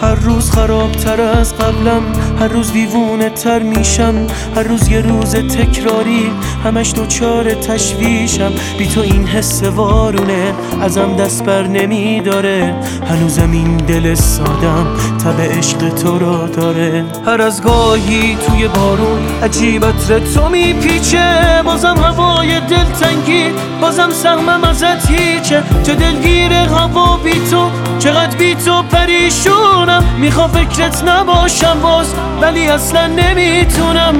هر روز خرابتر از قبلم، هر روز دیوونه تر میشم، هر روز یه روز تکراری، همش دوچار تشویشم. بی تو این حس وارونه ازم دست بر نمیداره، هنوزم این دل سادم تب عشق تو رو داره. هر از گاهی توی بارون عجیب عطر تو میپیچه، بازم هوای دلتنگی، بازم سهمم ازت هیچه. چه دلگیر هوا بی تو، چقدر بی تو پریشونم. میخوام فکرت نباشم باز، ولی اصلا نمیتونم.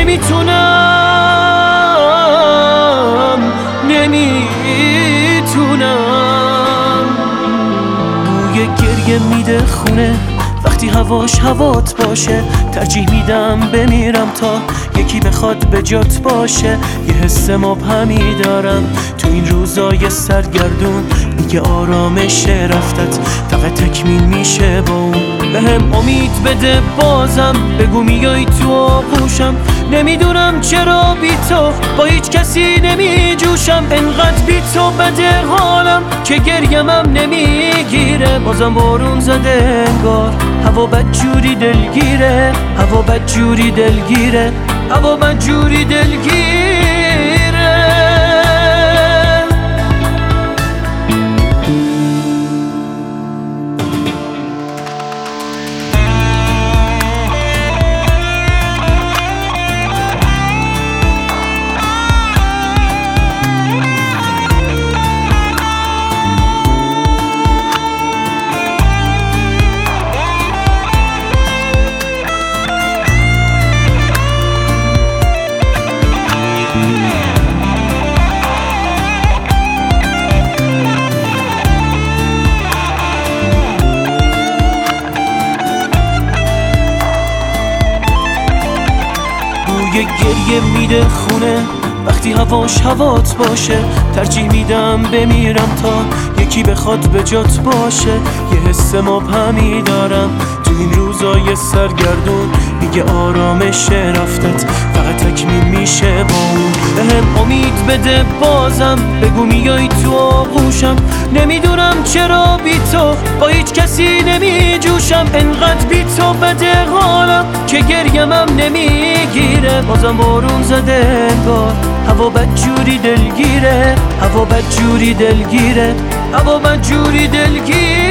بوی گریه میده خونه وقتی هواش هوات باشه، ترجیح میدم بمیرم تا یکی بخواد به جات باشه. یه حس مبهمی دارم تو این روزای سرگردون، میگه آرامش رفتت فقط تکمیل میشه با اون. بهم امید بده بازم، بگو میای تو آغوشم. نمیدونم چرا بی تو با هیچ کسی نمیجوشم، انقدر بی تو بده حالم که گریمم نمیگیره. بازم بارون زده انگار، هوا بدجوری دلگیره، هوا بدجوری دلگیره، هوا بدجوری دلگیره. یه گریه میده خونه وقتی هواش هوات باشه، ترجیح میدم بمیرم تا یکی بخواد به جات باشه. یه حس مبهمی دارم تو این روزای سرگردون، میگه آرامش رفتت فقط تکمیل میشه با اون. بهم امید بده بازم، بگو میای تو آغوشم. نمیدونم چرا بی تو با هیچ کسی نمیجوشم، انقدر بی تو بده حالم که گریمم نمیگیره. بازم بارون زده انگار، هوا بدجوری دلگیره، هوا بدجوری دلگیره، هوا بدجوری دلگیره.